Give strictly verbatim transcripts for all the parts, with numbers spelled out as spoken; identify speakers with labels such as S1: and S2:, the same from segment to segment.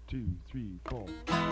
S1: two, three, four.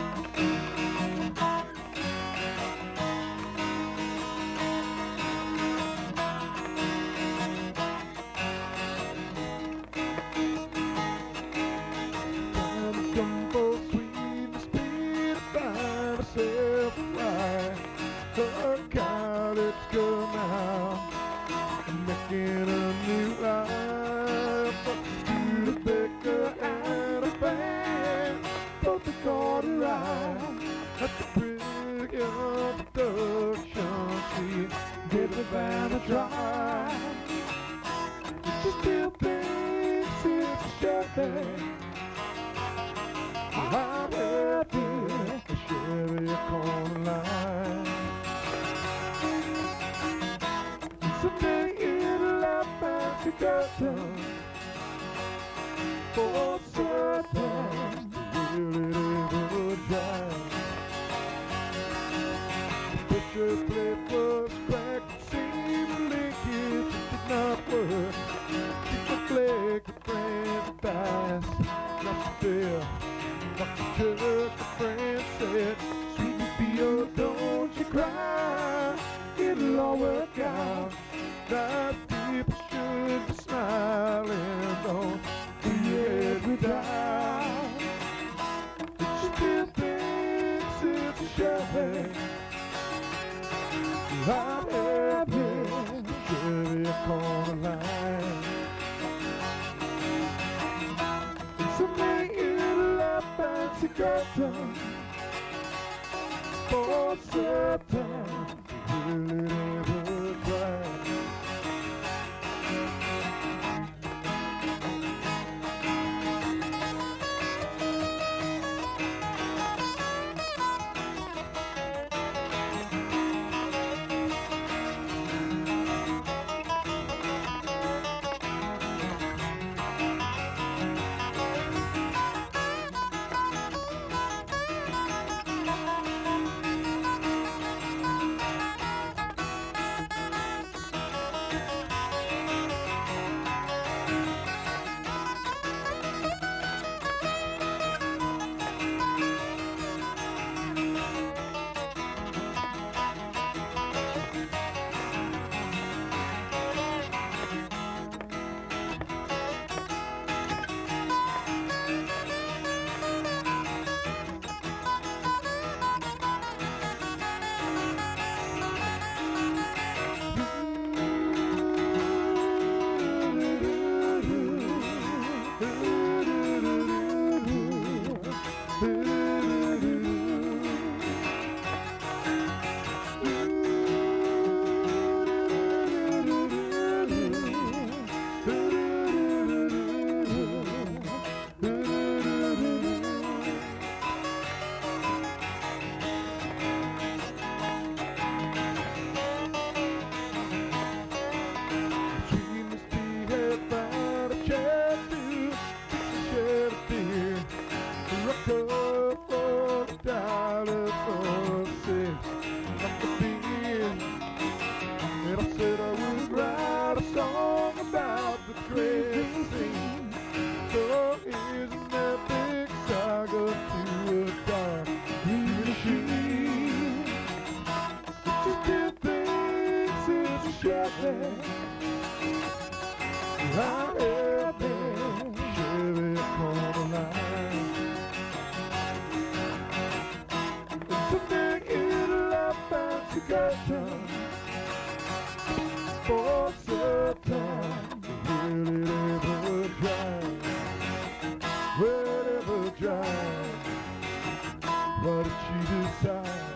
S1: Jumbo sweet and speed, find myself a ride. Oh God, let's go now. I'm making a new life. Studebaker and a band, both are gonna ride at the brig of production. She give the band a try. She still thinks it's a Chevy. I'm happy to share your corner line. Someday in life I'll be certain, for certain, really never drive. The picture plate was cracked, seemed linkage did not work. She could flag the friend fast, not still. Dr. Chuck, the friend said, sweet Sophia, don't you cry, it'll all work out. That people should be smiling, don't be every time. But she still thinks it's a Chevy. I'm happy, Chevy corner line. Someday in life fancy curtain, for certain, really never try. For certain, really never drive, well, never drive. What did she decide?